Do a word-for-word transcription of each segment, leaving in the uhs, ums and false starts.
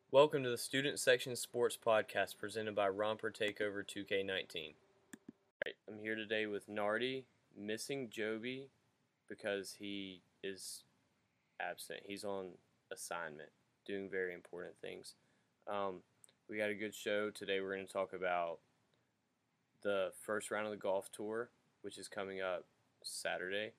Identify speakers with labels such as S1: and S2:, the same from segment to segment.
S1: Welcome to the Student Section Sports Podcast presented by Romper Takeover two K nineteen. Right, I'm here today with Nardi, missing Joby because he is absent. He's on assignment, doing very important things. Um, we got a good show. Today we're going to talk about the first round of the golf tour, which is coming up Saturday.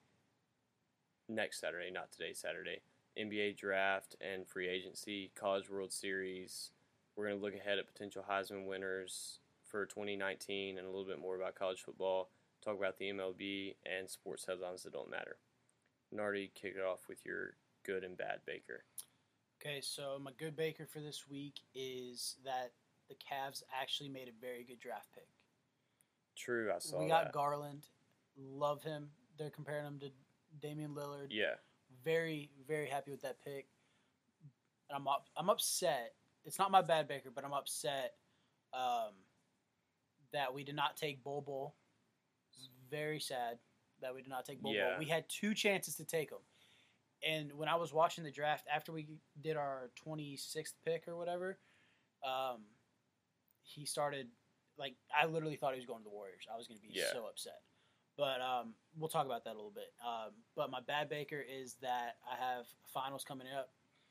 S1: Next Saturday, not today, Saturday. N B A draft and free agency, College World Series. We're going to look ahead at potential Heisman winners for twenty nineteen and a little bit more about college football, talk about the M L B, and sports headlines that don't matter. Nardi, kick it off with your good and bad Baker.
S2: Okay, so my good Baker for this week is that the Cavs actually made a very good draft pick.
S1: True, I saw
S2: We got
S1: that.
S2: Garland. Love him. They're comparing him to Damian Lillard.
S1: Yeah.
S2: Very, very happy with that pick. And I'm up, I'm upset. It's not my bad Baker, but I'm upset um, that we did not take Bol Bol. It's very sad that we did not take Bol
S1: Yeah.
S2: Bol. We had two chances to take him. And when I was watching the draft, after we did our twenty-sixth pick or whatever, um, he started, like, I literally thought he was going to the Warriors. I was going to be
S1: Yeah.
S2: so upset. But um, we'll talk about that a little bit. Um, but my bad Baker is that I have finals coming up,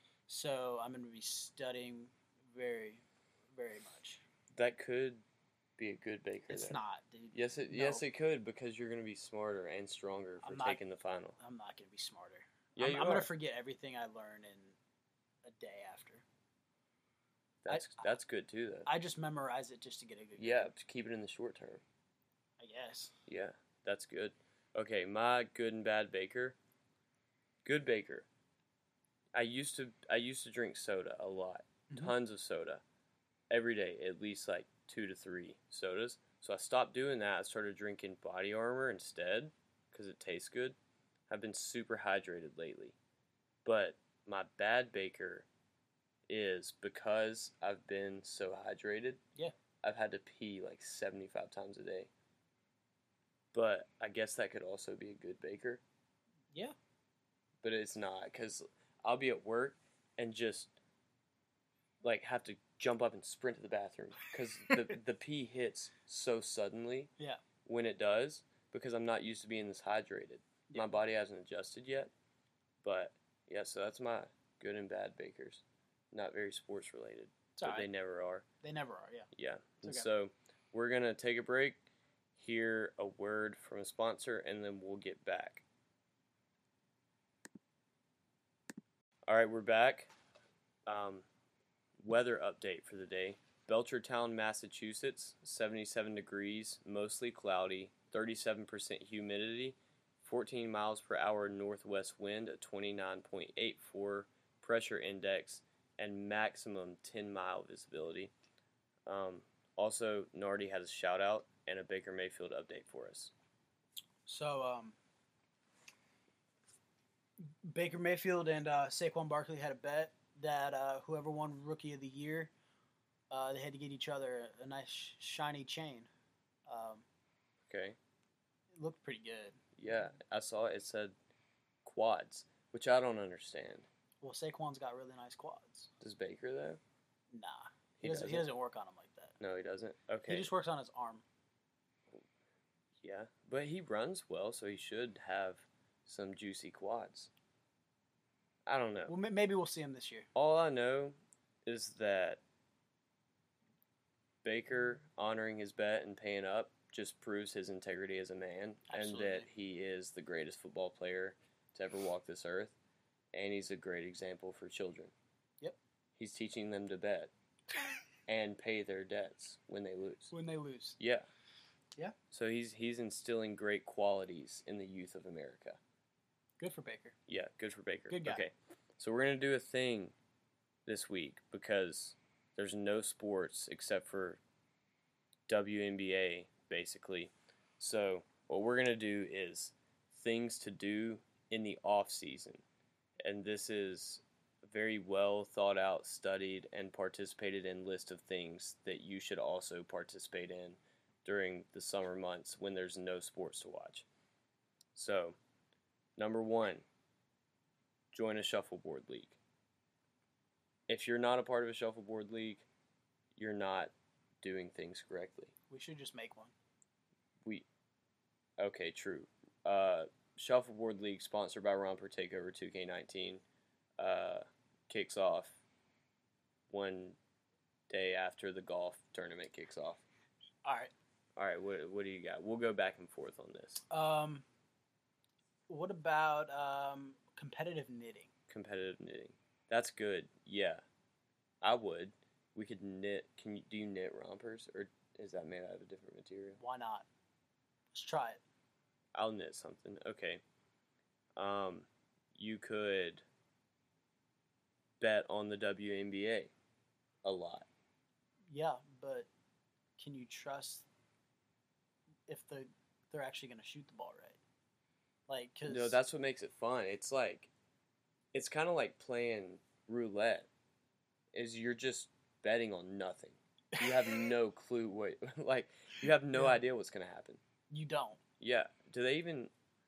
S2: so I'm going to be studying very, very much.
S1: That could be a good Baker.
S2: It's
S1: then.
S2: not, dude.
S1: Yes, it
S2: No.
S1: yes it could because you're going to be smarter and stronger for
S2: I'm not-
S1: taking the final.
S2: I'm not going to be smarter.
S1: Yeah,
S2: I'm,
S1: you
S2: I'm
S1: are.
S2: going to forget everything I learned in a day after.
S1: That's
S2: I-
S1: that's good too, though.
S2: I just memorize it just to get a good
S1: Yeah,
S2: grade,
S1: to keep it in the short term.
S2: I guess.
S1: Yeah, that's good. Okay, my good and bad Baker. Good Baker. I used to I used to drink soda a lot,
S2: Mhm.
S1: tons of soda, every day, at least like two to three sodas. So I stopped doing that. I started drinking Body Armor instead because it tastes good. I've been super hydrated lately, but my bad Baker is because I've been so hydrated.
S2: Yeah.
S1: I've had to pee like seventy-five times a day. But I guess that could also be a good Baker.
S2: Yeah.
S1: But it's not, because I'll be at work and just like have to jump up and sprint to the bathroom because the, the pee hits so suddenly
S2: Yeah.
S1: when it does, because I'm not used to being this hydrated.
S2: Yeah.
S1: My body hasn't adjusted yet. But yeah, so that's my good and bad Bakers. Not very sports related,
S2: It's
S1: but
S2: all right.
S1: they never are.
S2: They never are, yeah.
S1: Yeah. And
S2: okay.
S1: so we're going to take a break, hear a word from a sponsor, and then we'll get back. All right, we're back. Um, weather update for the day. Belchertown, Massachusetts, seventy-seven degrees, mostly cloudy, thirty-seven percent humidity, fourteen miles per hour northwest wind, a twenty-nine point eight four pressure index, and maximum ten mile visibility. Um, also, Nardi has a shout out and a Baker Mayfield update for us.
S2: So, um, Baker Mayfield and uh, Saquon Barkley had a bet that uh, whoever won Rookie of the Year, uh, they had to get each other a, a nice shiny chain. Um,
S1: Okay.
S2: it looked pretty good.
S1: Yeah, I saw it. It said quads, which I don't understand.
S2: Well, Saquon's got really nice quads.
S1: Does Baker, though?
S2: Nah,
S1: He
S2: he, doesn't. He
S1: doesn't?
S2: doesn't work on them like that.
S1: No, he doesn't. Okay.
S2: He just works on his arm.
S1: Yeah, but he runs well, so he should have some juicy quads. I don't know.
S2: Well, ma- maybe we'll see him this year.
S1: All I know is that Baker honoring his bet and paying up just proves his integrity as a man,
S2: Absolutely.
S1: and that he is the greatest football player to ever walk this earth, and he's a great example for children.
S2: Yep.
S1: He's teaching them to bet and pay their debts when they lose.
S2: When they lose.
S1: Yeah.
S2: Yeah.
S1: So he's he's instilling great qualities in the youth of America.
S2: Good for Baker.
S1: Yeah, good for Baker.
S2: Good guy.
S1: Okay. So we're going to do a thing this week because there's no sports except for W N B A, basically. So what we're going to do is things to do in the off season. And this is a very well thought out, studied, and participated in list of things that you should also participate in during the summer months when there's no sports to watch. So, number one, join a shuffleboard league. if you're not a part of a shuffleboard league, you're not doing things correctly.
S2: We should just make one.
S1: We, okay, true. Uh, shuffleboard league sponsored by Romper Takeover two K nineteen uh, kicks off one day after the golf tournament kicks off.
S2: All right.
S1: All right, what what do you got? We'll go back and forth on this.
S2: Um, what about um competitive knitting?
S1: Competitive knitting. That's good. Yeah, I would. We could knit. Can you do you knit rompers, or is that made out of a different material?
S2: Why not? Let's try it.
S1: I'll knit something. Okay. Um, you could bet on the W N B A a lot.
S2: Yeah, but can you trust if the they're actually going to shoot the ball right? Like, cause
S1: No, that's what makes it fun. It's like, it's kind of like playing roulette. Is you're just betting on nothing. You have no clue what, like, you have no
S2: Yeah.
S1: idea what's gonna happen.
S2: you don't.
S1: Yeah. Do they even?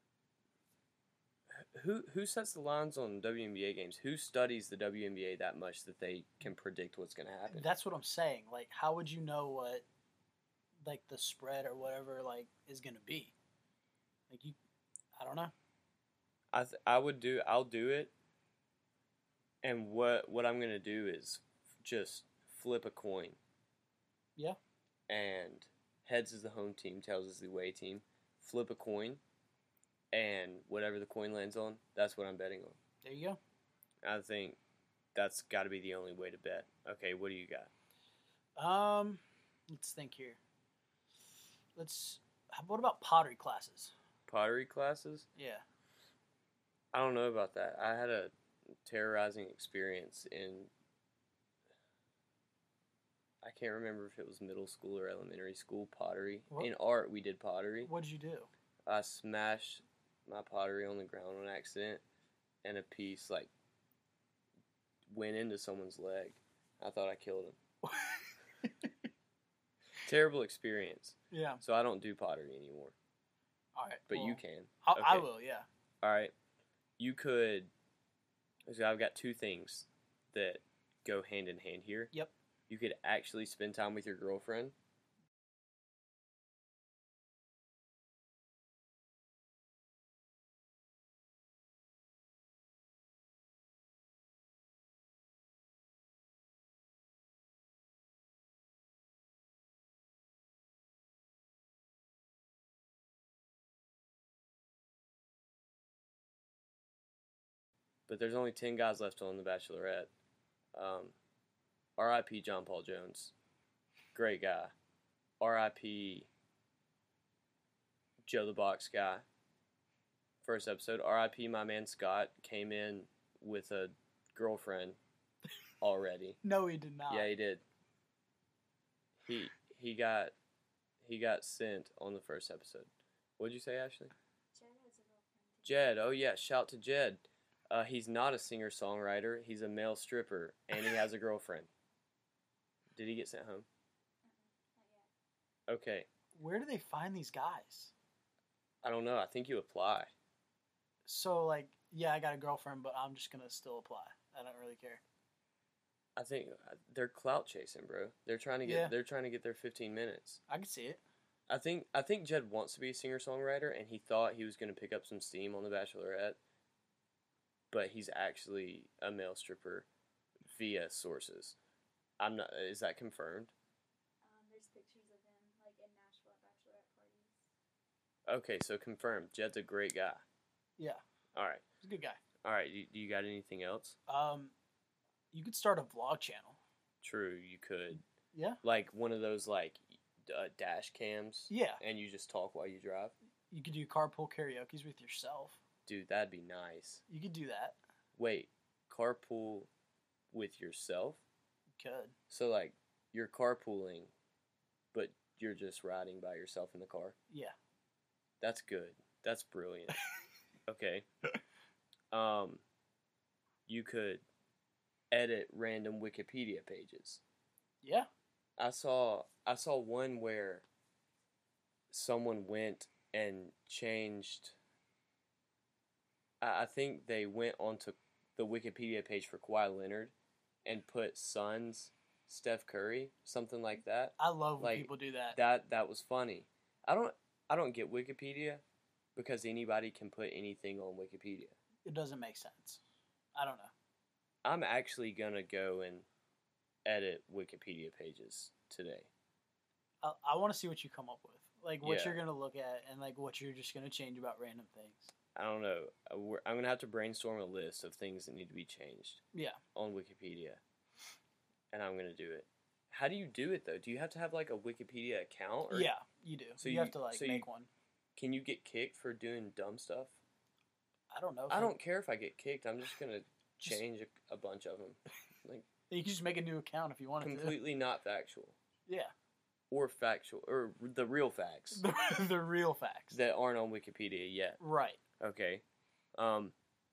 S1: Who who sets the lines on W N B A games? Who studies the W N B A that much that they can predict what's gonna happen?
S2: That's what I'm saying. Like, how would you know what, like, the spread or whatever, like, is going to be? Like, you, I don't know.
S1: I th- I would do. I'll do it. And what what I'm gonna do is just flip a coin.
S2: Yeah.
S1: And heads is the home team, tails is the away team. Flip a coin, and whatever the coin lands on, that's what I'm betting on.
S2: There you go.
S1: I think that's got to be the only way to bet. Okay, what do you got?
S2: Um, let's think here. Let's. What about pottery classes?
S1: Pottery classes?
S2: Yeah.
S1: I don't know about that. I had a terrorizing experience in. I can't remember if it was middle school or elementary school pottery.
S2: What?
S1: In art, we did pottery.
S2: What'd you do?
S1: I smashed my pottery on the ground on accident, and a piece like went into someone's leg. I thought I killed him. Terrible experience.
S2: Yeah.
S1: So I don't do pottery anymore.
S2: All right.
S1: But
S2: well,
S1: you can.
S2: I, I
S1: Okay.
S2: will. Yeah.
S1: All right. You could. So I've got two things that go hand in hand here.
S2: Yep.
S1: You could actually spend time with your girlfriend. But there's only ten guys left on The Bachelorette. Um, R I P John Paul Jones. Great guy. R I P Joe the Box Guy. First episode. R I P my man Scott came in with a girlfriend already.
S2: No, he did not.
S1: Yeah, he did. He he got he got sent on the first episode. What'd you say, Ashley?
S3: Jed has a girlfriend.
S1: Jed. Oh yeah, shout to Jed. Uh, he's not a singer songwriter. He's a male stripper, and he has a girlfriend. Did he get sent home?
S3: Uh-uh, not yet.
S1: Okay,
S2: Where do they find these guys?
S1: I don't know. I think you apply.
S2: So, like, yeah, I got a girlfriend, but I'm just gonna still apply. I don't really care.
S1: I think uh, they're clout chasing, bro. They're trying to get
S2: Yeah.
S1: they're trying to get their fifteen minutes.
S2: I can see it.
S1: I think I think Jed wants to be a singer songwriter, and he thought he was going to pick up some steam on The Bachelorette, but he's actually a male stripper via sources. I'm not. Is that confirmed?
S3: Um, there's pictures of him like in Nashville at bachelorette parties.
S1: Okay, so confirmed. Jed's a great guy.
S2: Yeah,
S1: All right,
S2: he's a good guy.
S1: all right. Do, do you got anything else?
S2: Um, you could start a vlog channel.
S1: True, you could.
S2: Yeah.
S1: Like one of those like uh, dash cams,
S2: Yeah,
S1: and you just talk while you drive.
S2: you could do carpool karaoke's with yourself.
S1: Dude, that'd be nice.
S2: You could do that.
S1: Wait, carpool with yourself?
S2: You could.
S1: So like you're carpooling, but you're just riding by yourself in the car.
S2: Yeah.
S1: That's good. That's brilliant. Okay. Um, you could edit random Wikipedia pages.
S2: Yeah.
S1: I saw I saw one where someone went and changed. I, I think they went onto the Wikipedia page for Kawhi Leonard and put Suns Steph Curry, something like that.
S2: I love when
S1: Like,
S2: people do that.
S1: That that was funny. I don't I don't get Wikipedia because anybody can put anything on Wikipedia.
S2: It doesn't make sense. I don't know.
S1: I'm actually gonna go and edit Wikipedia pages today.
S2: I, I want to see what you come up with, like what
S1: Yeah.
S2: you're gonna look at, and like what you're just gonna change about random things.
S1: I don't know. Uh, we're- I'm gonna have to brainstorm a list of things that need to be changed
S2: Yeah.
S1: on Wikipedia, and I'm gonna do it. How do you do it though? Do you have to have like a Wikipedia account? Or
S2: Yeah, you do.
S1: So
S2: you,
S1: you-
S2: have to like
S1: so you-
S2: make one.
S1: Can you get kicked for doing dumb stuff?
S2: I don't know.
S1: I don't care if I get kicked. I'm just gonna
S2: Just-
S1: change a, a bunch of them. Like
S2: You can just make a new account if you want to.
S1: completely not factual
S2: Yeah.
S1: or factual or the real facts
S2: The, the real facts.
S1: that aren't on Wikipedia yet.
S2: Right.
S1: Okay. Um.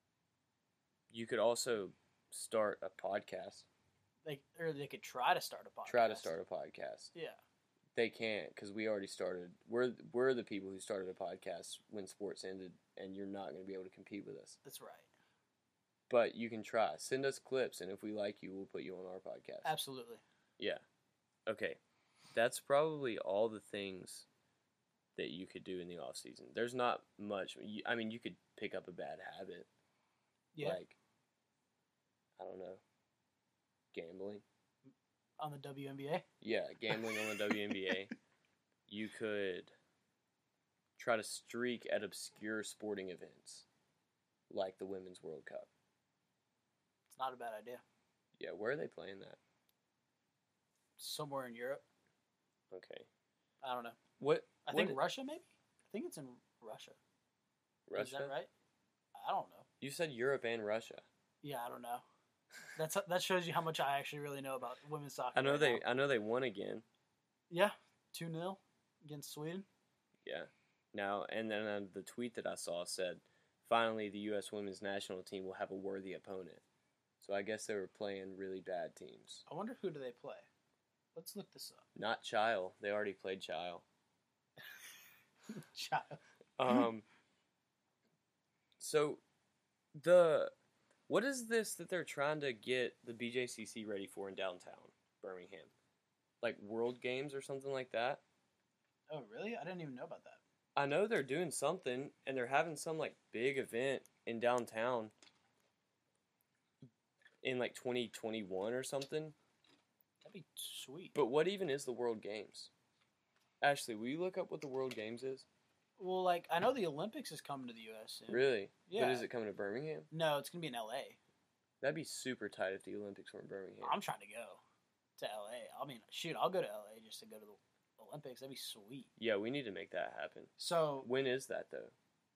S1: You could also start a podcast.
S2: They or they could try to start a podcast.
S1: Try to start a podcast.
S2: Yeah.
S1: They can't because we already started. We're we're the people who started a podcast when sports ended, and you're not going to be able to compete with us.
S2: That's right.
S1: But you can try. Send us clips, and if we like you, we'll put you on our podcast.
S2: Absolutely.
S1: Yeah. Okay. That's probably all the things that you could do in the off season. There's not much. you- I mean, you could pick up a bad habit,
S2: Yeah.
S1: like I don't know, gambling.
S2: On the W N B A.
S1: Yeah, gambling on the W N B A. You could try to streak at obscure sporting events, like the Women's World Cup.
S2: It's not a bad idea.
S1: Yeah, where are they playing that?
S2: Somewhere in Europe.
S1: Okay.
S2: I don't know.
S1: What?
S2: I
S1: what
S2: think Russia, maybe. I think it's in Russia.
S1: Russia?
S2: Is that right? I don't know.
S1: You said Europe and Russia.
S2: Yeah, I don't know. That's that shows you how much I actually really know about women's soccer.
S1: I know
S2: right
S1: they.
S2: now.
S1: I know they won again.
S2: Yeah, two nil against Sweden.
S1: Yeah. Now and then uh, the tweet that I saw said, "Finally, the U S women's national team will have a worthy opponent." So I guess they were playing really bad teams.
S2: I wonder who do they play. Let's look this up.
S1: Not Chile. They already played Chile.
S2: Child.
S1: Um. So, the what is this that they're trying to get the B J C C ready for in downtown Birmingham? Like World Games or something like that?
S2: Oh, really? I didn't even know about that.
S1: I know they're doing something, and they're having some like big event in downtown in like twenty twenty-one or something.
S2: That'd be sweet.
S1: But what even is the World Games? Ashley, will you look up what the World Games is?
S2: Well, like I know the Olympics is coming to the U S soon.
S1: Really?
S2: Yeah.
S1: But is it coming to Birmingham?
S2: No, it's gonna be in L A.
S1: That'd be super tight if the Olympics were in Birmingham.
S2: I'm trying to go to L A. I mean, shoot, I'll go to L A just to go to the Olympics. That'd be sweet.
S1: Yeah, we need to make that happen.
S2: So
S1: When is that though?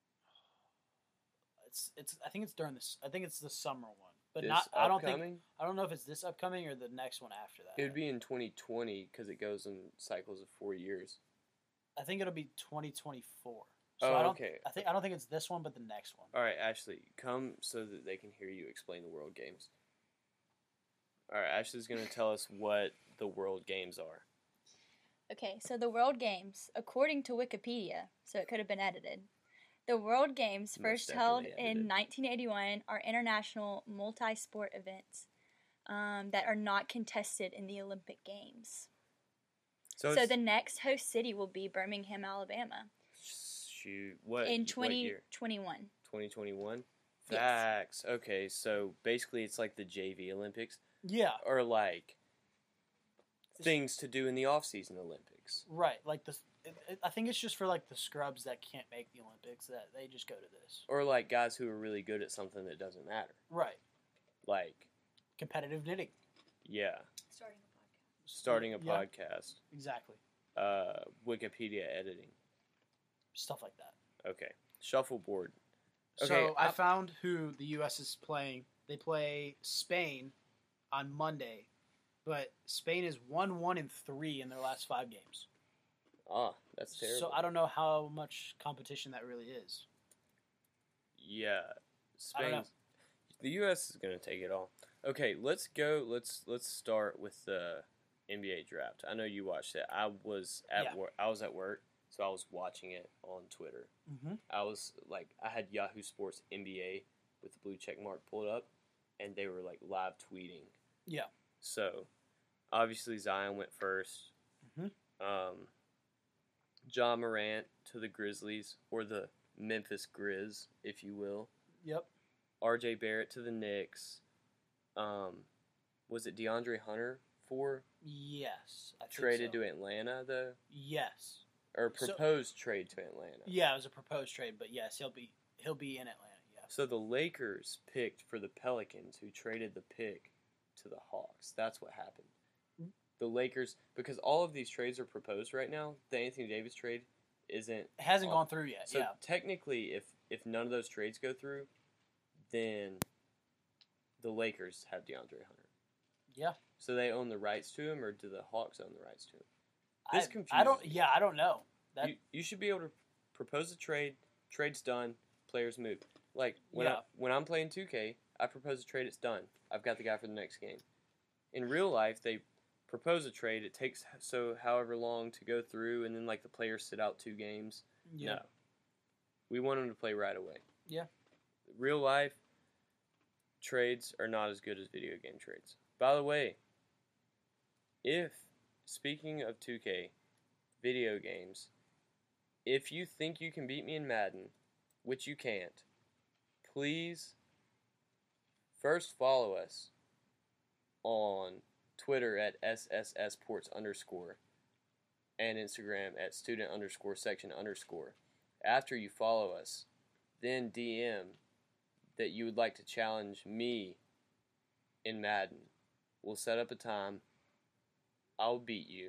S2: it's it's. I think it's during this. I think it's the summer one, but
S1: This
S2: not. I don't think.
S1: upcoming?
S2: I don't know if it's this upcoming or the next one after that.
S1: It would be in twenty twenty because it goes in cycles of four years.
S2: I think it'll be twenty twenty-four. So
S1: Oh,
S2: I don't,
S1: okay.
S2: I think I don't think it's this one, but the next one.
S1: All right, Ashley, come so that they can hear you explain the World Games. All right, Ashley's going to tell us what the World Games are.
S3: Okay, so the World Games, according to Wikipedia, so it could have been edited. The World Games,
S1: Most
S3: first held
S1: definitely
S3: in
S1: edited.
S3: nineteen eighty-one, are international multi-sport events um, that are not contested in the Olympic Games.
S1: So,
S3: So
S1: it's,
S3: the next host city will be Birmingham, Alabama,
S1: shoot, what,
S3: in
S1: what
S3: twenty
S1: year?
S3: twenty-one.
S1: twenty twenty-one?
S3: Yes.
S1: Facts. Okay, so basically it's like the J V Olympics
S2: Yeah,
S1: or like things to do in the off-season Olympics.
S2: right. Like the. It, it, I think it's just for like the scrubs that can't make the Olympics that they just go to this.
S1: Or like guys who are really good at something that doesn't matter.
S2: Right.
S1: Like,
S2: Competitive knitting.
S1: yeah,
S3: Starting a podcast.
S1: starting a
S2: Yeah.
S1: podcast,
S2: Exactly.
S1: uh, Wikipedia editing.
S2: Stuff like that.
S1: Okay, shuffleboard. Okay,
S2: so I
S1: I-
S2: found who the U S is playing. They play Spain on Monday, but Spain is one one and three in their last five games.
S1: Ah, that's terrible.
S2: So I don't know how much competition that really is.
S1: Yeah,
S2: I don't know.
S1: Spain. The U S is gonna take it all. Okay, let's go. Let's let's start with the N B A draft. I know you watched it. I was at
S2: Yeah.
S1: work. I was at work, so I was watching it on Twitter.
S2: Mm-hmm.
S1: I was like, I had Yahoo Sports N B A with the blue check mark pulled up, and they were like live tweeting
S2: Yeah.
S1: So, obviously Zion went first.
S2: Mhm.
S1: Um, Ja Morant to the Grizzlies, or the Memphis Grizz, if you will.
S2: Yep.
S1: R J Barrett to the Knicks. Um, was it DeAndre Hunter for
S2: Yes. I think
S1: traded
S2: so.
S1: to Atlanta though,
S2: Yes.
S1: or
S2: So-
S1: proposed trade to Atlanta?
S2: Yeah, it was a proposed trade, but yes, he'll be he'll be in Atlanta. Yeah.
S1: So the Lakers picked for the Pelicans, who traded the pick to the Hawks. That's what happened.
S2: Mm.
S1: The Lakers, because all of these trades are proposed right now. The Anthony Davis trade isn't.
S2: It hasn't
S1: on-
S2: gone through yet.
S1: So
S2: yeah.
S1: technically, if if none of those trades go through, then the Lakers have DeAndre Hunter.
S2: Yeah.
S1: So they own the rights to him, or do the Hawks own the rights to him?
S2: I,
S1: This
S2: I
S1: confuses
S2: don't.
S1: me.
S2: Yeah, I don't know. That
S1: You, you should be able to propose a trade. Trade's done. Players move. Like when I,
S2: Yeah.
S1: when I'm playing two K, I propose a trade. It's done. I've got the guy for the next game. In real life, they propose a trade. It takes so however long to go through, and then like the players sit out two games.
S2: yeah.
S1: No, we want them to play right away.
S2: Yeah.
S1: Real life trades are not as good as video game trades. By the way, if speaking of two K video games, if you think you can beat me in Madden, which you can't, please first follow us on Twitter at S S S Ports underscore and Instagram at student underscore section underscore. After you follow us, then D M that you would like to challenge me in Madden. We'll set up a time. I'll beat you.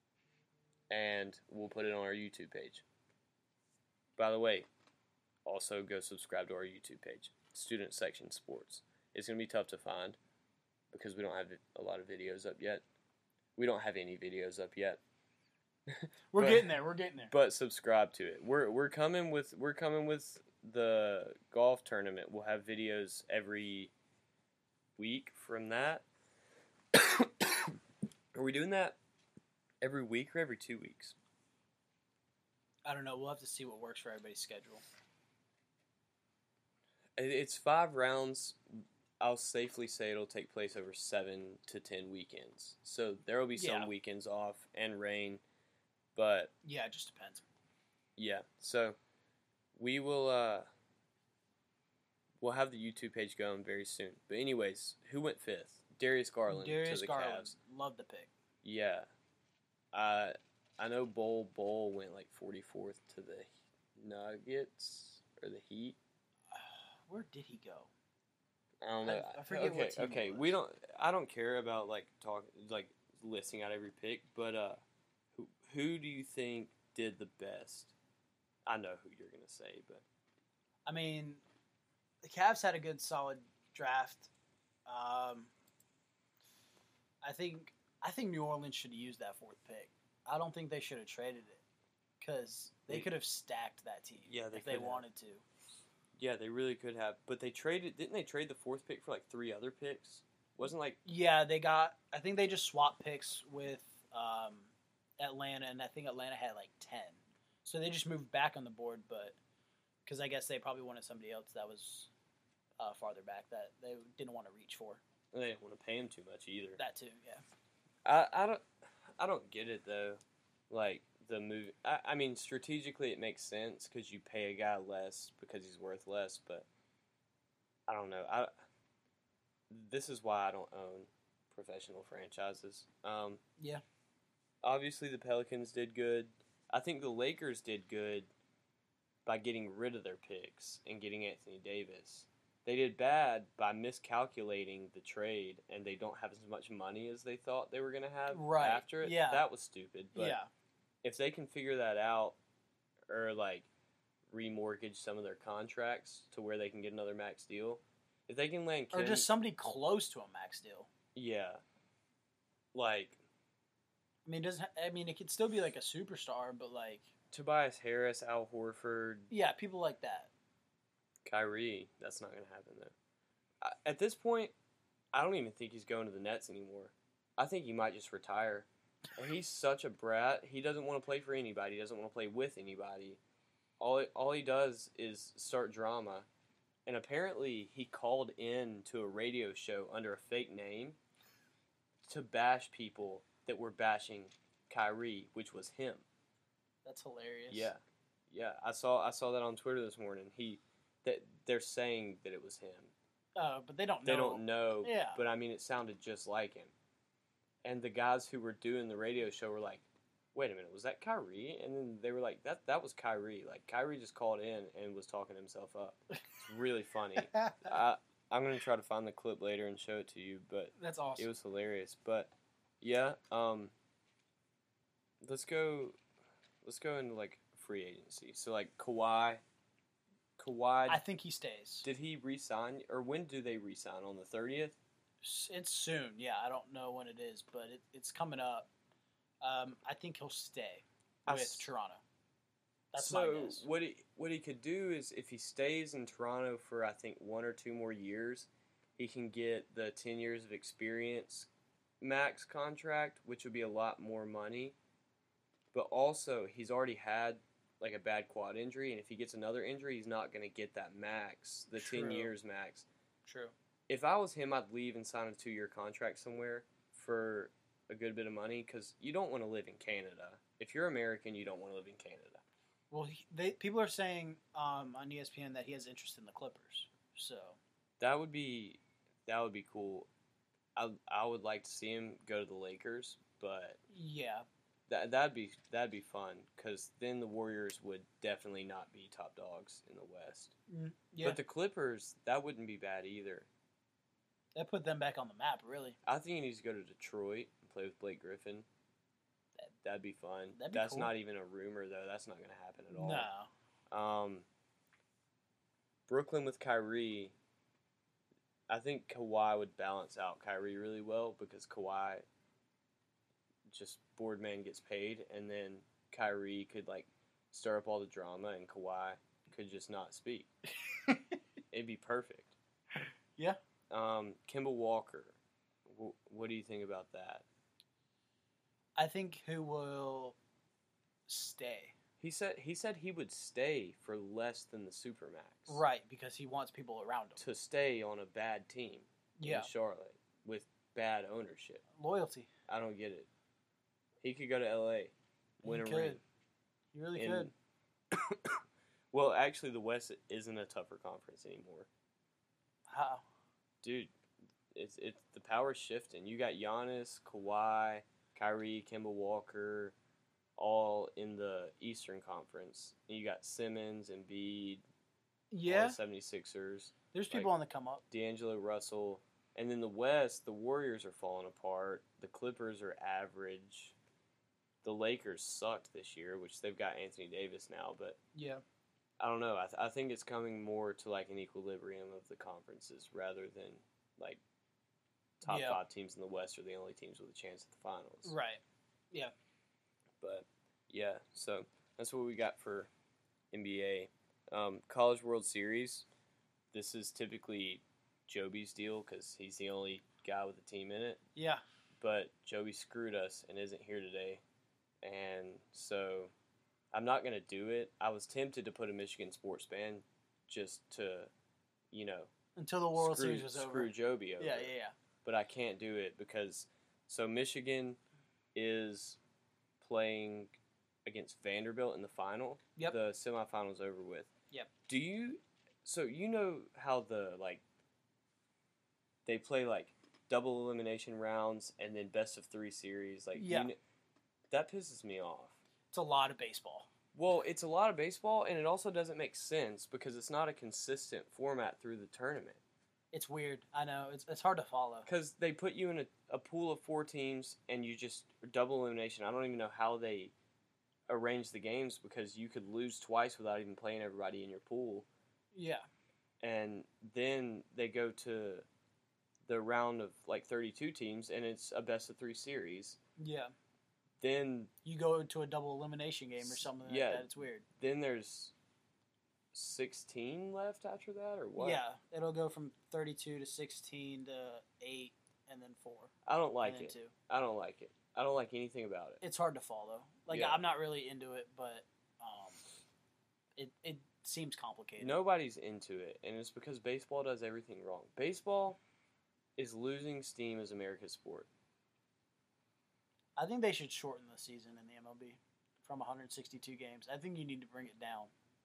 S1: And we'll put it on our YouTube page. By the way, also go subscribe to our YouTube page, Student Section Sports. It's going to be tough to find because we don't have a lot of videos up yet. We don't have any videos up yet.
S2: We're
S1: But-
S2: getting there. We're getting there.
S1: But subscribe to it. We're we're coming with we're coming with the golf tournament. We'll have videos every week from that. Are we doing that every week or every two weeks?
S2: I don't know. We'll have to see what works for everybody's schedule.
S1: It- It's five rounds. I'll safely say it'll take place over seven to ten weekends. So there will be some
S2: Yeah.
S1: weekends off and rain, but
S2: Yeah, it just depends.
S1: yeah. So we will. Uh, we'll have the YouTube page going very soon. But anyways, who went fifth? Darius Garland
S2: Darius
S1: to the
S2: Garland,
S1: Cavs.
S2: love the pick.
S1: Yeah. Uh, I know Bull Bull went like forty-fourth to the Nuggets or the Heat.
S2: Where did he go?
S1: I don't know.
S2: I- I forget
S1: okay,
S2: what team it
S1: okay.
S2: was.
S1: We don't. I don't care about like talk like listing out every pick, but uh, who who do you think did the best? I know who you're gonna say, but
S2: I mean, the Cavs had a good, solid draft. Um, I think I think New Orleans should have used that fourth pick. I don't think they should have traded it because they
S1: They-
S2: could have stacked that team
S1: Yeah, they
S2: if they
S1: could have.
S2: wanted to.
S1: yeah, they really could have. But they traded. Didn't they trade the fourth pick for like three other picks? Wasn't like
S2: Yeah, they got. I think they just swapped picks with um, Atlanta, and I think Atlanta had like ten. So they just moved back on the board, but because I guess they probably wanted somebody else that was uh, farther back that they didn't want to reach for.
S1: they didn't want to pay him too much either.
S2: That too, yeah.
S1: I, I don't I don't get it though. Like the movie. I, I mean, strategically it makes sense because you pay a guy less because he's worth less. But I don't know. I this is why I don't own professional franchises. Um,
S2: Yeah.
S1: Obviously, the Pelicans did good. I think the Lakers did good by getting rid of their picks and getting Anthony Davis. They did bad by miscalculating the trade, and they don't have as much money as they thought they were going to have
S2: Right,
S1: after it.
S2: yeah.
S1: That was stupid. But
S2: yeah.
S1: if they can figure that out, or like remortgage some of their contracts to where they can get another max deal, if they can land
S2: Or
S1: Ken,
S2: just somebody close to a max deal.
S1: yeah, like
S2: I mean, it doesn't. I mean, it could still be like a superstar, but like,
S1: Tobias Harris, Al Horford,
S2: yeah, people like that.
S1: Kyrie, that's not going to happen though. I, at this point, I don't even think he's going to the Nets anymore. I think he might just retire. He's such a brat. He doesn't want to play for anybody. He doesn't want to play with anybody. All all he does is start drama. And apparently, he called in to a radio show under a fake name to bash people that were bashing Kyrie, which was him.
S2: That's hilarious.
S1: Yeah, yeah. I saw I saw that on Twitter this morning. He that they're saying that it was him.
S2: Oh, but they don't know.
S1: They don't know.
S2: Yeah.
S1: But I mean, it sounded just like him. And the guys who were doing the radio show were like, "Wait a minute, was that Kyrie?" And then they were like, "That that was Kyrie. Like Kyrie just called in and was talking himself up." It's really funny. I I'm gonna try to find the clip later and show it to you, but
S2: That's awesome.
S1: it was hilarious. But yeah, um, let's go. Let's go into like free agency. So like Kawhi. Kawhi.
S2: I think he stays.
S1: Did he re-sign, or when do they re-sign? On the thirtieth?
S2: It's soon. Yeah, I don't know when it is, but it, it's coming up. Um, I think he'll stay
S1: I
S2: with
S1: s-
S2: Toronto. That's
S1: so
S2: my guess.
S1: what he what he could do is if he stays in Toronto for I think one or two more years, he can get the ten years of experience max contract, which would be a lot more money. But also he's already had like a bad quad injury, and if he gets another injury, he's not going to get that max, the ten
S2: True.
S1: years max.
S2: True.
S1: If I was him, I'd leave and sign a two year contract somewhere for a good bit of money because you don't want to live in Canada. If you're American, you don't want to live in Canada.
S2: Well, he, they people are saying um, on E S P N that he has interest in the Clippers. So
S1: That would be that would be cool. I I would like to see him go to the Lakers, but
S2: yeah,
S1: that that'd be that'd be fun because then the Warriors would definitely not be top dogs in the West.
S2: yeah,
S1: But the Clippers, that wouldn't be bad either.
S2: that put them back on the map. Really,
S1: I think he needs to go to Detroit and play with Blake Griffin. That that'd be fun.
S2: That'd be
S1: That's
S2: cool.
S1: not even a rumor though. That's not going to happen at all.
S2: no.
S1: Um, Brooklyn with Kyrie, I think Kawhi would balance out Kyrie really well because Kawhi just board man gets paid, and then Kyrie could like stir up all the drama, and Kawhi could just not speak. It'd be perfect.
S2: Yeah.
S1: Um, Kemba Walker, w- what do you think about that?
S2: I think who will stay.
S1: He said he said he would stay for less than the Supermax.
S2: Right, because he wants people around him.
S1: To stay on a bad team
S2: Yeah,
S1: in Charlotte with bad ownership.
S2: loyalty.
S1: I don't get it. He could go to L A, win
S2: He
S1: a
S2: could.
S1: ring.
S2: He really
S1: And-
S2: could.
S1: Well, actually, the West isn't a tougher conference anymore,
S2: How?
S1: dude. It's it's the power's shifting. You got Giannis, Kawhi, Kyrie, Kemba Walker, all in the Eastern Conference. And you got Simmons, Embiid, all
S2: Yeah,
S1: the 76ers,
S2: there's people
S1: like-
S2: on the come up.
S1: D'Angelo Russell. And then the West, the Warriors are falling apart. The Clippers are average. The Lakers sucked this year, which they've got Anthony Davis now, but
S2: Yeah,
S1: I don't know. I, th- I think it's coming more to like an equilibrium of the conferences rather than like top
S2: Yeah.
S1: five teams in the West are the only teams with a chance at the finals.
S2: right.
S1: But yeah, so that's what we got for N B A. Um, College World Series. This is typically Joby's deal because he's the only guy with a team in it.
S2: Yeah,
S1: But Joby screwed us and isn't here today, and so I'm not gonna do it. I was tempted to put a Michigan sports ban just to, you know,
S2: until the World
S1: screw,
S2: Series was
S1: screw
S2: over.
S1: Joby over.
S2: Yeah, yeah, yeah.
S1: But I can't do it because so Michigan is playing against Vanderbilt in the final.
S2: Yep.
S1: The semifinal's over with.
S2: Yep.
S1: Do you so you know how the like they play like double elimination rounds and then best of three series like do
S2: Yeah.
S1: you kn- that pisses me off.
S2: It's a lot of baseball.
S1: Well, it's a lot of baseball and it also doesn't make sense because it's not a consistent format through the tournament.
S2: It's weird. I know. It's it's hard to follow.
S1: Because they put you in a, a pool of four teams and you just double elimination. I don't even know how they arrange the games because you could lose twice without even playing everybody in your pool.
S2: Yeah.
S1: And then they go to the round of like thirty-two teams and it's a best of three series.
S2: Yeah.
S1: Then
S2: You go to a double elimination game or something like
S1: Yeah.
S2: that. It's weird.
S1: then there's sixteen left after that or what?
S2: Yeah. It'll go from thirty-two to sixteen to eight and then four.
S1: I don't like
S2: and then
S1: it.
S2: two.
S1: I don't like it. I don't like anything about it.
S2: It's hard to follow. Like
S1: Yeah.
S2: I'm not really into it, but um, it it seems complicated.
S1: Nobody's into it, and it's because baseball does everything wrong. Baseball is losing steam as America's sport.
S2: I think they should shorten the season in the M L B from one hundred sixty-two games. I think you need to bring it down.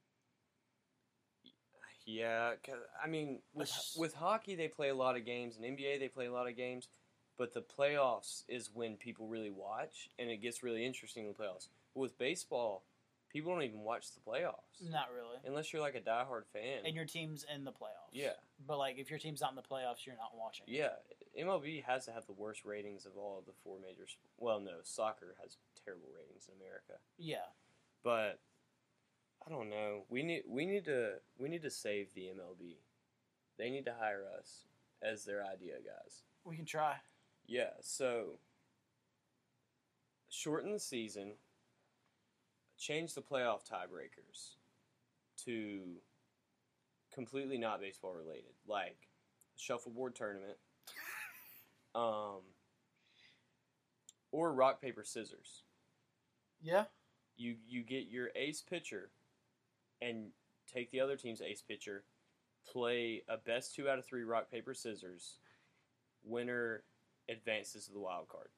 S1: Yeah, 'cause, I mean, with
S2: Let's-
S1: with hockey they play a lot of games, and N B A they play a lot of games, but the playoffs is when people really watch, and it gets really interesting in the playoffs. But with baseball, people don't even watch the playoffs
S2: Not really.
S1: unless you're like a diehard fan.
S2: And your team's in the playoffs.
S1: Yeah.
S2: But, like, if your team's not in the playoffs, you're not watching.
S1: Yeah, M L B has to have the worst ratings of all of the four major. Sp- well, no, soccer has terrible ratings in America,
S2: Yeah.
S1: but I don't know. We need we need to we need to save the M L B. They need to hire us as their idea guys.
S2: We can try.
S1: Yeah, so shorten the season, change the playoff tiebreakers to completely not baseball related, like a shuffleboard tournament, um, or rock paper scissors.
S2: Yeah.
S1: You you get your ace pitcher, and take the other team's ace pitcher, play a best two out of three rock paper scissors. Winner advances to the wild card.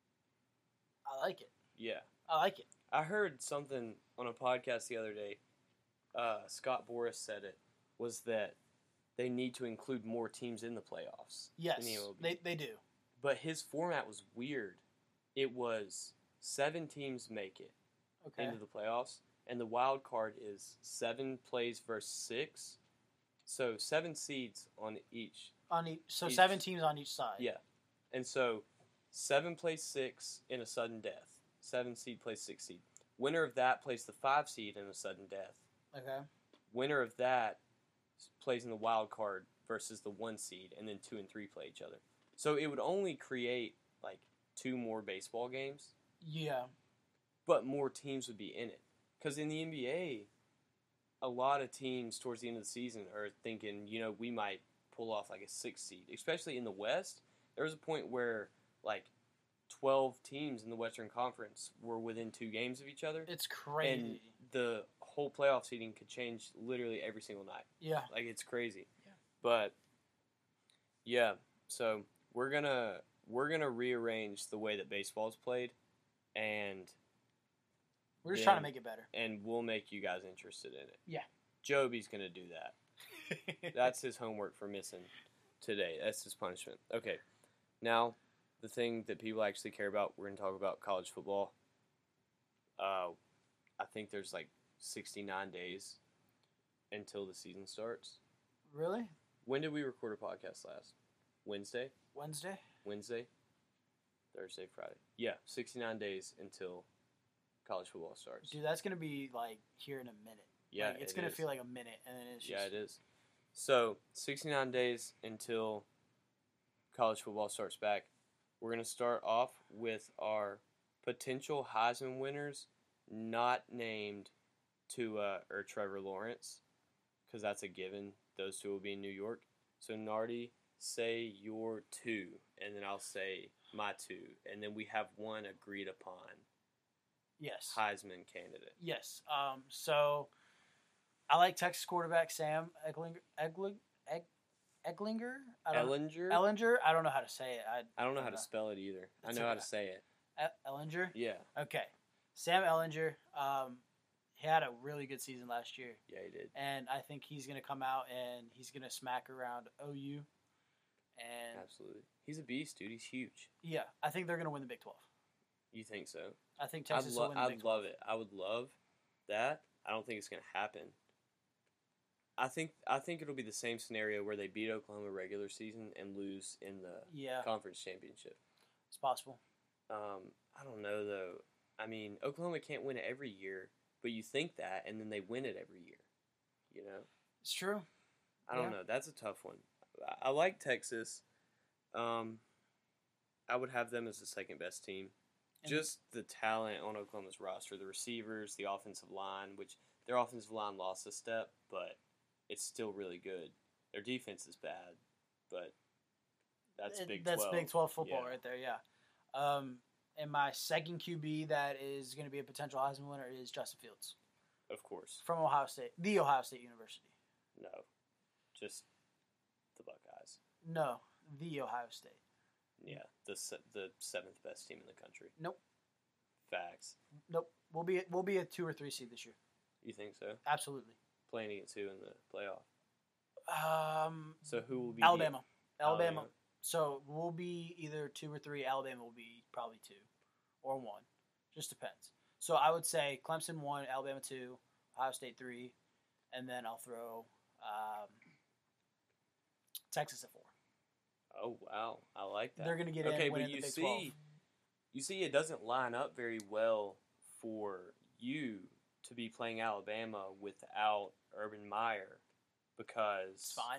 S2: I like it.
S1: Yeah.
S2: I like it.
S1: I heard something on a podcast the other day. Uh, Scott Boras said it was that they need to include more teams in the playoffs.
S2: Yes.
S1: in the M L B.
S2: They, they do.
S1: But his format was weird. It was seven teams make it
S2: Okay.
S1: into the playoffs, and the wild card is seven plays versus six. So seven seeds on each.
S2: On each, so
S1: each-
S2: seven teams on each side.
S1: Yeah. And so seven plays six in a sudden death. Seven seed plays six seed. Winner of that plays the five seed in a sudden death.
S2: Okay.
S1: Winner of that plays in the wild card versus the one seed, and then two and three play each other. So it would only create like two more baseball games,
S2: Yeah.
S1: but more teams would be in it. Because in the N B A, a lot of teams towards the end of the season are thinking, you know, we might pull off like a six seed, especially in the West. There was a point where like twelve teams in the Western Conference were within two games of each other,
S2: It's crazy.
S1: and the whole playoff seeding could change literally every single night.
S2: yeah.
S1: Like, it's crazy.
S2: Yeah.
S1: But yeah, so we're gonna we're gonna rearrange the way that baseball's played, and
S2: We're just
S1: then-
S2: trying to make it better.
S1: and we'll make you guys interested in it.
S2: Yeah.
S1: Joby's gonna do that. That's his homework for missing today. That's his punishment. Okay. Now, the thing that people actually care about, we're gonna talk about college football. Uh, I think there's like sixty-nine days until the season starts.
S2: Really?
S1: When did we record a podcast last? Wednesday?
S2: Wednesday?
S1: Wednesday? Thursday, Friday. Yeah, sixty-nine days until college football starts.
S2: Dude, that's gonna be like here in a minute.
S1: Yeah,
S2: Like, it's
S1: it
S2: gonna
S1: is.
S2: feel like a minute, and then it's just
S1: Yeah, it is. So, sixty-nine days until college football starts back. We're going to start off with our potential Heisman winners not named Tua or Trevor Lawrence, because that's a given. Those two will be in New York. So, Nardi, say your two, and then I'll say my two. And then we have one agreed upon
S2: yes,
S1: Heisman candidate.
S2: yes. Um, so I like Texas quarterback Sam Eglinger. Egling, Egg, Eglinger. I don't
S1: Ellinger?
S2: Ellinger. I don't know how to say it. I,
S1: I don't know how to spell it either. I
S2: It's
S1: know how
S2: okay.
S1: to say it.
S2: E- Ellinger.
S1: Yeah.
S2: Okay, Sam Ellinger. Um, he had a really good season last year,
S1: Yeah, he did.
S2: and I think he's gonna come out and he's gonna smack around O U. And
S1: Absolutely. He's a beast, dude. He's huge.
S2: yeah, I think they're gonna win the Big Twelve.
S1: You think so?
S2: I think
S1: I'd,
S2: Texas
S1: lo-
S2: will win the
S1: I'd
S2: Big Twelve.
S1: love it. I would love that. I don't think it's going to happen. I think I think it'll be the same scenario where they beat Oklahoma regular season and lose in the
S2: Yeah,
S1: conference championship.
S2: it's possible.
S1: Um, I don't know, though. I mean, Oklahoma can't win it every year, but you think that, and then they win it every year. You know?
S2: It's true.
S1: I don't
S2: Yeah.
S1: know. That's a tough one. I, I like Texas. Um, I would have them as the second best team.
S2: And-
S1: Just the talent on Oklahoma's roster, the receivers, the offensive line, which their offensive line lost a step, but it's still really good. Their defense is bad, but that's
S2: It-
S1: Big
S2: That's
S1: twelve.
S2: Big Twelve football
S1: Yeah.
S2: right there. Yeah. Um, and my second Q B that is going to be a potential Heisman winner is Justin Fields
S1: Of course.
S2: from Ohio State, the Ohio State University.
S1: No. Just the Buckeyes.
S2: No, the Ohio State.
S1: Yeah, the se- the seventh best team in the country.
S2: Nope.
S1: Facts.
S2: Nope. We'll be we'll be a two or three seed this year.
S1: You think so?
S2: Absolutely.
S1: Playing against who in the playoff?
S2: Um.
S1: So who will be
S2: Alabama.
S1: the,
S2: Alabama.
S1: Alabama.
S2: So we'll be either two or three. Alabama will be probably two, or one. Just depends. So I would say Clemson one, Alabama two, Ohio State three, and then I'll throw um, Texas at four.
S1: Oh wow, I like that.
S2: They're gonna get
S1: okay,
S2: in. Win
S1: but
S2: in
S1: you
S2: the Big
S1: see,
S2: twelve.
S1: you see, it doesn't line up very well for you to be playing Alabama without Urban Meyer because
S2: It's fine.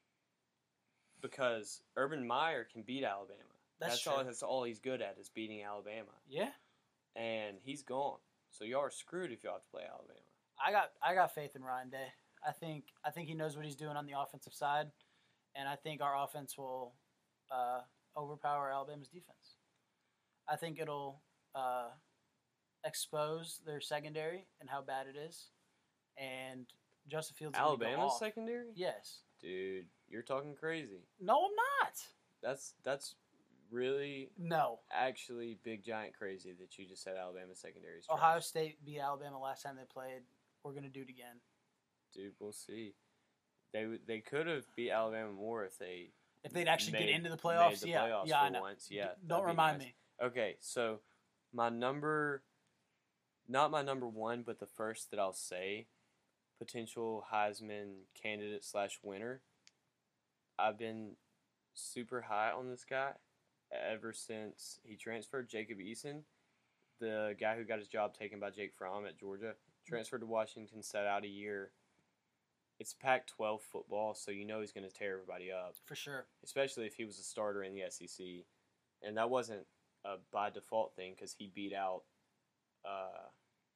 S1: because Urban Meyer can beat Alabama.
S2: That's,
S1: That's
S2: true.
S1: all. That's all he's good at is beating Alabama,
S2: Yeah.
S1: and he's gone. So y'all are screwed if y'all have to play Alabama.
S2: I got I got faith in Ryan Day. I think I think he knows what he's doing on the offensive side, and I think our offense will uh, overpower Alabama's defense. I think it'll uh, expose their secondary and how bad it is, and Justin Fields is gonna go
S1: Alabama's
S2: off.
S1: secondary,
S2: Yes.
S1: dude, you're talking crazy.
S2: No, I'm not.
S1: That's that's really
S2: No.
S1: actually big giant crazy that you just said Alabama secondary is trash.
S2: Ohio State beat Alabama last time they played. We're gonna do it again.
S1: Dude, we'll see. They w- they could have beat Alabama more if they
S2: If they'd actually
S1: made,
S2: get into the
S1: made
S2: playoffs,
S1: the
S2: yeah,
S1: playoffs
S2: yeah,
S1: for
S2: I know.
S1: once. Yeah,
S2: D- Don't
S1: that'd be
S2: remind
S1: nice.
S2: me.
S1: Okay, so my number, not my number one, but the first that I'll say, potential Heisman candidate slash winner. I've been super high on this guy ever since he transferred. Jacob Eason, the guy who got his job taken by Jake Fromm at Georgia, transferred to Washington, sat out a year. It's Pac twelve football, so you know he's going to tear everybody up,
S2: For sure.
S1: especially if he was a starter in the S E C. And that wasn't a by default thing because he beat out, uh,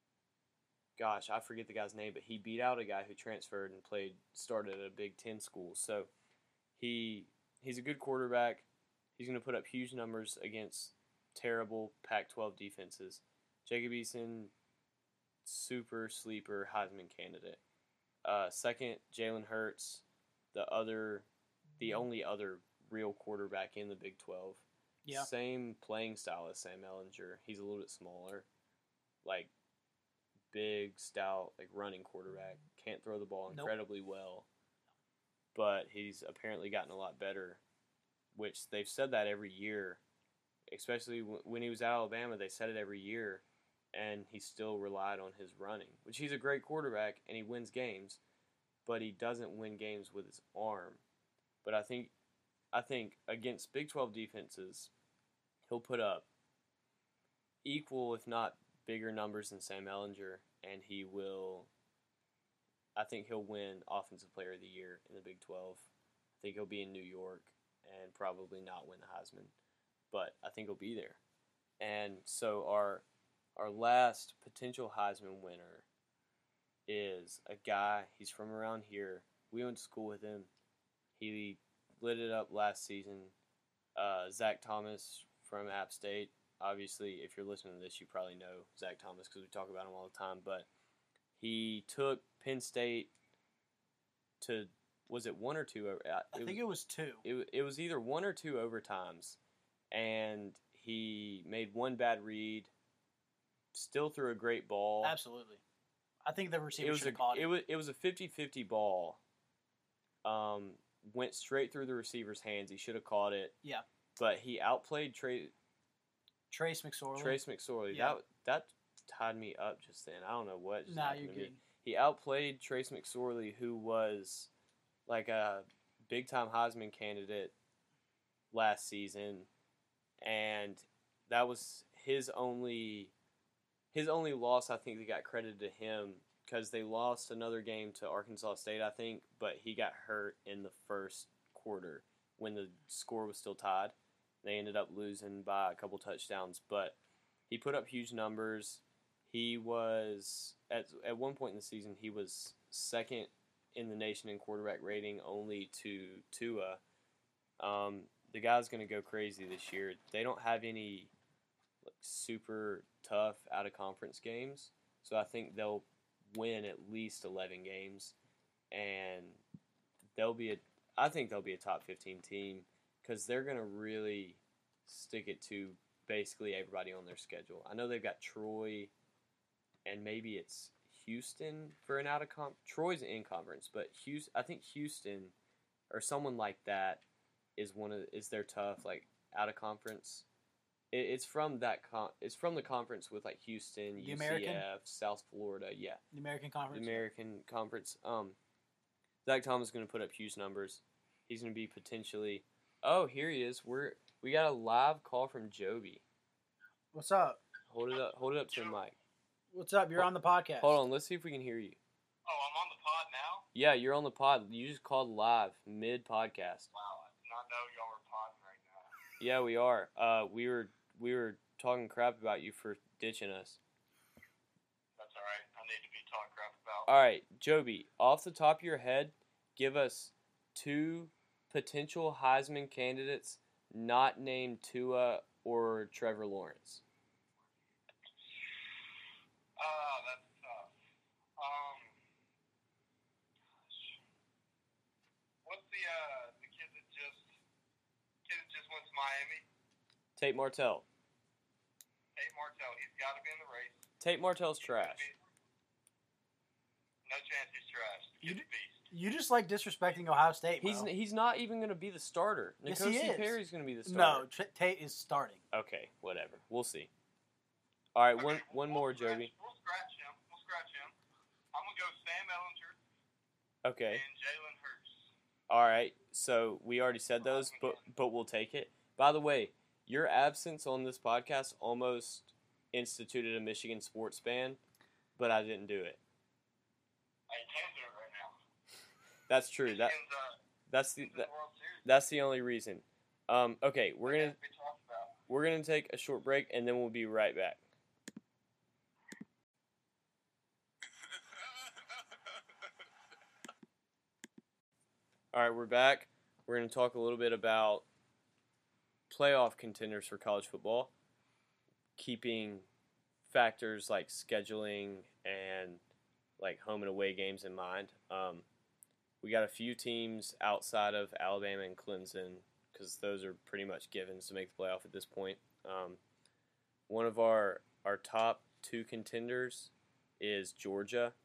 S1: gosh, I forget the guy's name, but he beat out a guy who transferred and played, started at a Big Ten school. So he he's a good quarterback. He's going to put up huge numbers against terrible Pac twelve defenses. Jacob Eason, super sleeper Heisman candidate. Uh, second, Jalen Hurts, the other, the only other real quarterback in the Big twelve.
S2: Yeah.
S1: Same playing style as Sam Ehlinger. He's a little bit smaller, like big, stout, like running quarterback. Can't throw the ball
S2: Nope.
S1: incredibly well, but he's apparently gotten a lot better. Which they've said that every year, especially w- when he was at Alabama. They said it every year, and he still relied on his running. Which he's a great quarterback and he wins games, but he doesn't win games with his arm. But I think, I think against Big twelve defenses, he'll put up equal, if not bigger, numbers than Sam Ehlinger, and he will. I think he'll win Offensive Player of the Year in the Big twelve. I think he'll be in New York and probably not win the Heisman, but I think he'll be there. And so our our last potential Heisman winner is a guy. He's from around here. We went to school with him. He lit it up last season. Uh, Zach Thomas from App State. Obviously, if you're listening to this, you probably know Zach Thomas because we talk about him all the time. But he took Penn State to, was it one or two? Over, uh,
S2: I
S1: it
S2: think
S1: was,
S2: it was two.
S1: it, it was either one or two overtimes, and he made one bad read, still threw a great ball.
S2: Absolutely. I think the receiver
S1: It was
S2: should
S1: a
S2: have caught
S1: it
S2: it.
S1: was it was a fifty-fifty ball. Um, went straight through the receiver's hands. He should have caught it.
S2: Yeah.
S1: But he outplayed Trey,
S2: Trace McSorley.
S1: Trace McSorley.
S2: Yeah.
S1: That that tied me up just then. I don't know what just
S2: Nah,
S1: happened
S2: you're
S1: to me.
S2: good.
S1: He outplayed Trace McSorley, who was like a big time Heisman candidate last season, and that was his only his only loss. I think that got credited to him because they lost another game to Arkansas State, I think, but he got hurt in the first quarter when the score was still tied. They ended up losing by a couple touchdowns, but he put up huge numbers. He was at at one point in the season he was second in the nation in quarterback rating, only to Tua. Um, the guy's going to go crazy this year. They don't have any like, super tough out of conference games, so I think they'll win at least eleven games, and they'll be a. I think they'll be a top fifteen team because they're going to really stick it to basically everybody on their schedule. I know they've got Troy, and maybe it's Houston for an out of con. Troy's in conference, but Houston, I think Houston or someone like that is one of is their tough like out of conference. It, it's from that con. It's from the conference with like Houston,
S2: The
S1: U C F,
S2: American?
S1: South Florida. Yeah,
S2: The American
S1: the
S2: Conference.
S1: American Conference. Um, Zach Thomas is going to put up huge numbers. He's going to be potentially. Oh, here he is. We're we got a live call from Joby.
S2: What's up?
S1: Hold it up. Hold it up to the mic.
S2: What's up? You're
S1: Hold-
S2: on the podcast.
S1: Hold on. Let's see if we can hear you.
S4: Oh, I'm on the pod now?
S1: Yeah, you're on the pod. You just called live mid podcast.
S4: Wow, I did not know y'all were podding right now.
S1: Yeah, we are. Uh, we were we were talking crap about you for ditching us.
S4: That's alright. I need to be talking crap about.
S1: All right, Joby. Off the top of your head, give us two potential Heisman candidates not named Tua or Trevor Lawrence.
S4: Ah, that's tough. Um, gosh. What's the, uh, the kid that just, kid that just went to Miami?
S1: Tate Martell.
S4: Tate Martell. He's got to be in the race.
S1: Tate Martell's
S4: He's gonna
S1: trash.
S4: be- No chance he's trash. The
S2: You
S4: kid's a beast.
S2: You just like disrespecting Ohio State, bro.
S1: He's he's not even going to be the starter.
S2: Yes,
S1: N'Kosi
S2: he is.
S1: Perry's going to be the
S2: no,
S1: starter.
S2: Tr- Tate is starting.
S1: Okay, whatever. We'll see. All right,
S4: Okay,
S1: one
S4: we'll-
S1: one
S4: we'll
S1: more,
S4: scratch-
S1: Joby.
S4: We'll scratch him. We'll scratch him. I'm going to go Sam Ellinger
S1: Okay.
S4: and Jalen Hurts.
S1: All right. So we already said those, but but we'll take it. By the way, your absence on this podcast almost instituted a Michigan sports ban, but I didn't do it.
S4: I can't do it right now.
S1: That's true. That
S4: Michigan's, uh,
S1: that's the
S4: in the
S1: that,
S4: World Series.
S1: that's the only reason. Um. Okay, we're gonna
S4: Like we talked about.
S1: we're gonna take a short break and then we'll be right back. All right, we're back. We're going to talk a little bit about playoff contenders for college football, keeping factors like scheduling and like home and away games in mind. Um, we got a few teams outside of Alabama and Clemson because those are pretty much givens to make the playoff at this point. Um, one of our our top two contenders is Georgia.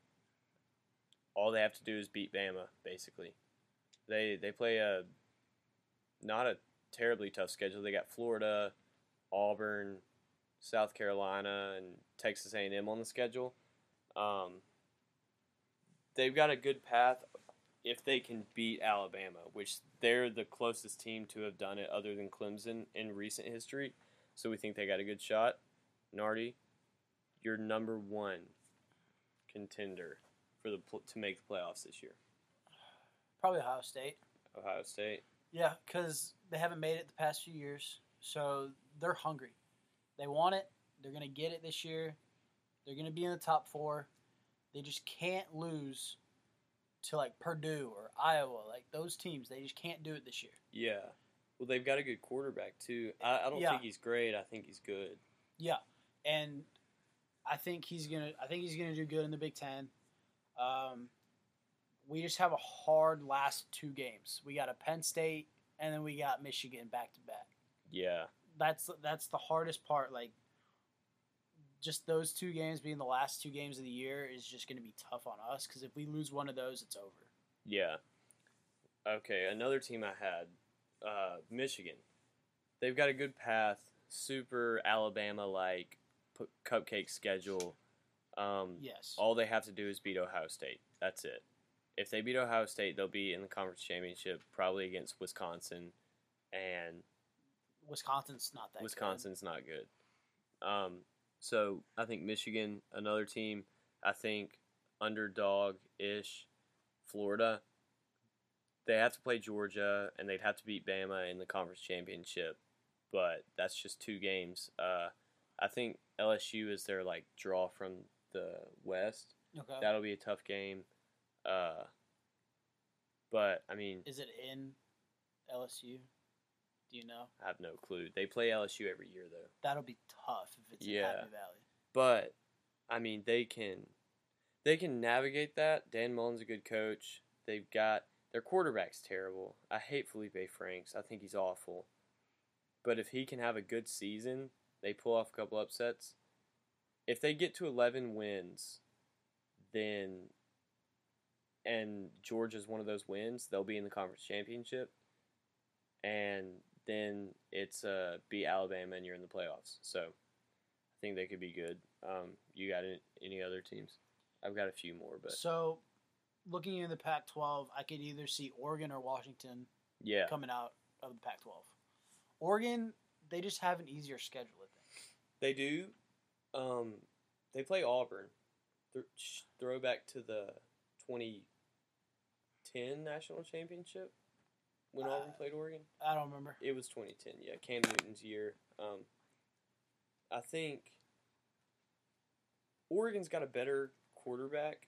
S1: All they have to do is beat Bama, basically. They they play a not a terribly tough schedule. They got Florida, Auburn, South Carolina, and Texas A and M on the schedule. Um, they've got a good path if they can beat Alabama, which they're the closest team to have done it other than Clemson in recent history. So we think they got a good shot. Nardi, you're number one contender for the pl- to make the playoffs this year.
S2: Probably Ohio State.
S1: Ohio State.
S2: Yeah, because they haven't made it the past few years, so they're hungry. They want it. They're gonna get it this year. They're gonna be in the top four. They just can't lose to like Purdue or Iowa, like those teams. They just can't do it this year.
S1: Yeah. Well, they've got a good quarterback too. I, I don't
S2: Yeah.
S1: think he's great. I think he's good.
S2: Yeah, and I think he's gonna. I think he's gonna do good in the Big Ten. Um, we just have a hard last two games. We got a Penn State, and then we got Michigan back to back.
S1: Yeah.
S2: That's that's the hardest part. Like, just those two games being the last two games of the year is just going to be tough on us because if we lose one of those, it's over.
S1: Yeah. Okay, another team I had, uh, Michigan. They've got a good path, super Alabama-like p- cupcake schedule. Um,
S2: Yes.
S1: all they have to do is beat Ohio State. That's it. If they beat Ohio State, they'll be in the conference championship, probably against Wisconsin, and
S2: Wisconsin's not that.
S1: Wisconsin's not good. Um, so I think Michigan, another team. I think underdog-ish, Florida. They have to play Georgia, and they'd have to beat Bama in the conference championship. But that's just two games. Uh, I think L S U is their like draw from the West.
S2: Good. Okay.
S1: That'll be a tough game. Uh, but I mean,
S2: Is it in L S U? Do you know?
S1: I have no clue. They play L S U every year though.
S2: That'll be tough if it's
S1: Yeah.
S2: in Happy Valley.
S1: But I mean, they can they can navigate that. Dan Mullen's a good coach. They've got their quarterback's terrible. I hate Felipe Franks. I think he's awful. But if he can have a good season, they pull off a couple upsets. If they get to eleven wins, then and Georgia's one of those wins, they'll be in the conference championship. And then it's uh, beat Alabama and you're in the playoffs. So I think they could be good. Um, you got any, any other teams? I've got a few more, but
S2: So, looking in the Pac twelve, I could either see Oregon or Washington
S1: yeah,
S2: coming out of the Pac twelve. Oregon, they just have an easier schedule, I think.
S1: they do. Um, they play Auburn. Th- throwback to the twenty ten national championship when
S2: Uh,
S1: Auburn played Oregon.
S2: I don't remember.
S1: It was twenty ten. Yeah, Cam Newton's year. Um, I think Oregon's got a better quarterback.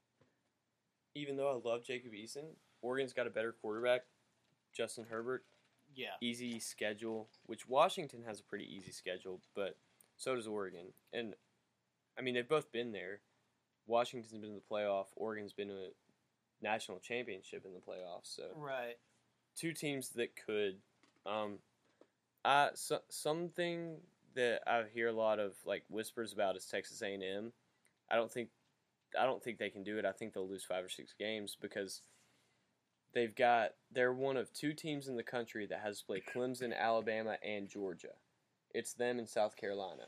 S1: Even though I love Jacob Eason, Oregon's got a better quarterback, Justin Herbert.
S2: Yeah.
S1: Easy schedule, which Washington has a pretty easy schedule, but so does Oregon. And, I mean, they've both been there. Washington's been in the playoff. Oregon's been to a national championship in the playoffs. So
S2: Right.
S1: two teams that could. Um, I so, something that I hear a lot of like whispers about is Texas A and M. I don't think I don't think they can do it. I think they'll lose five or six games because they've got they're one of two teams in the country that has played Clemson, Alabama, and Georgia. It's them in South Carolina.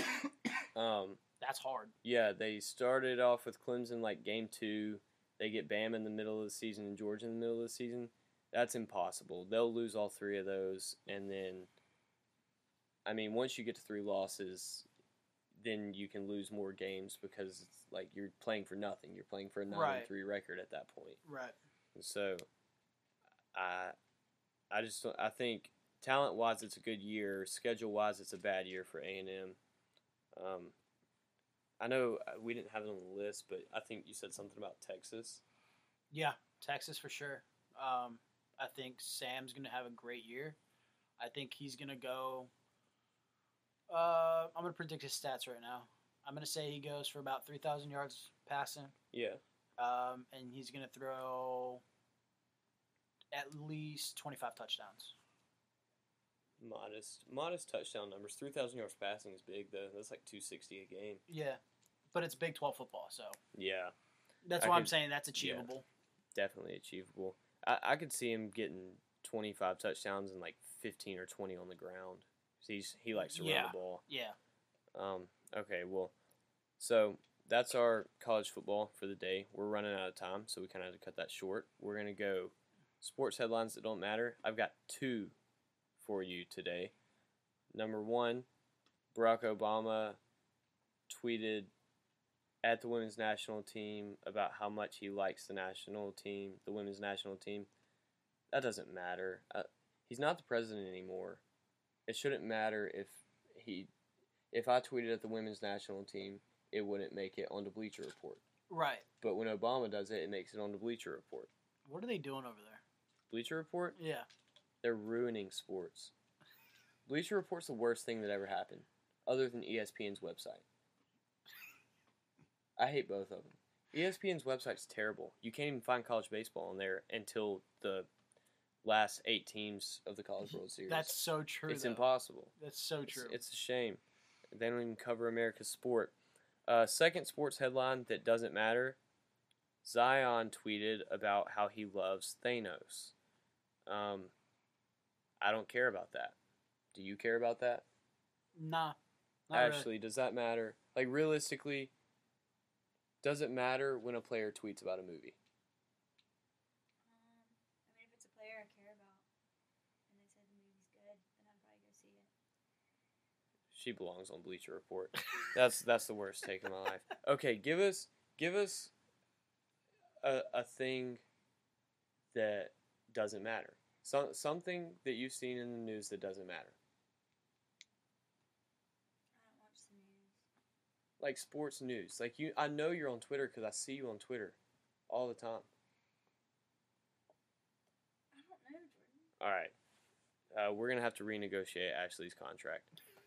S1: Um,
S2: That's hard.
S1: yeah, they started off with Clemson like game two. They get Bama in the middle of the season and Georgia in the middle of the season. That's impossible. They'll lose all three of those, and then, I mean, once you get to three losses, then you can lose more games because it's like you're playing for nothing. You're playing for a nine
S2: Right.
S1: and three record at that point.
S2: Right.
S1: And so, I, I just don't- I think talent wise it's a good year. Schedule wise it's a bad year for A and M. Um, I know we didn't have it on the list, but I think you said something about Texas.
S2: Yeah, Texas for sure. Um, I think Sam's going to have a great year. I think he's going to go. Uh, I'm going to predict his stats right now. I'm going to say he goes for about three thousand yards passing,
S1: Yeah.
S2: um, and he's going to throw at least twenty-five touchdowns.
S1: Modest, modest touchdown numbers. Three thousand yards passing is big though. That's like two sixty a game.
S2: Yeah, but it's Big twelve football, so
S1: Yeah,
S2: that's
S1: I
S2: why I'm
S1: could-
S2: saying that's achievable.
S1: definitely achievable. I, I could see him getting twenty-five touchdowns and like fifteen or twenty on the ground. He's he likes to run
S2: Yeah.
S1: the ball.
S2: Yeah.
S1: Um. Okay. Well, so that's our college football for the day. We're running out of time, so we kind of had to cut that short. We're gonna go sports headlines that don't matter. I've got two for you today. Number one, Barack Obama tweeted at the women's national team about how much he likes the national team, the women's national team. That doesn't matter. Uh, he's not the president anymore. It shouldn't matter if he, if I tweeted at the women's national team, it wouldn't make it onto Bleacher Report.
S2: Right.
S1: But when Obama does it, it makes it onto Bleacher Report.
S2: What are they doing over there?
S1: Bleacher Report?
S2: Yeah.
S1: They're ruining sports. Bleacher Report's the worst thing that ever happened, other than E S P N's website. I hate both of them. E S P N's website's terrible. You can't even find college baseball on there until the last eight teams of the College World Series.
S2: That's so true.
S1: it's
S2: though.
S1: impossible.
S2: That's so
S1: It's,
S2: true.
S1: it's a shame. They don't even cover America's sport. Uh, second sports headline that doesn't matter. Zion tweeted about how he loves Thanos. Um, I don't care about that. Do you care about that?
S2: Nah. Not really.
S1: Actually, does that matter? Like, realistically, does it matter when a player tweets about a movie?
S3: Um, I mean, if it's a player I care about, and they said the movie's good, then I'd probably go see it.
S1: She belongs on Bleacher Report. That's that's the worst take of my life. Okay, give us give us a a thing that doesn't matter. Some something that you've seen in the news that doesn't matter.
S3: I don't watch the news.
S1: Like sports news. Like you I know you're on Twitter because I see you on Twitter all the time.
S3: I don't know, Jordan.
S1: All right. Uh, we're going to have to renegotiate Ashley's contract.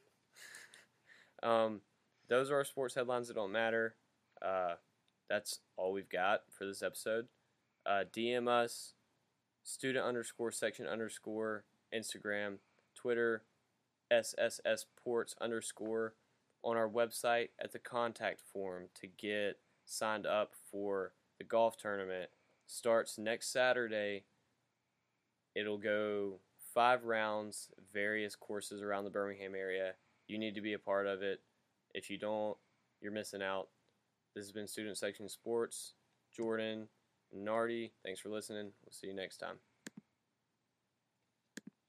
S1: um, those are our sports headlines that don't matter. Uh, that's all we've got for this episode. Uh, D M us, student underscore section underscore, Instagram, Twitter, S S S Ports underscore on our website at the contact form to get signed up for the golf tournament. Starts next Saturday. It'll go five rounds, various courses around the Birmingham area. You need to be a part of it. If you don't, you're missing out. This has been Student Section Sports. Jordan, Nardi, thanks for listening. We'll see you next time.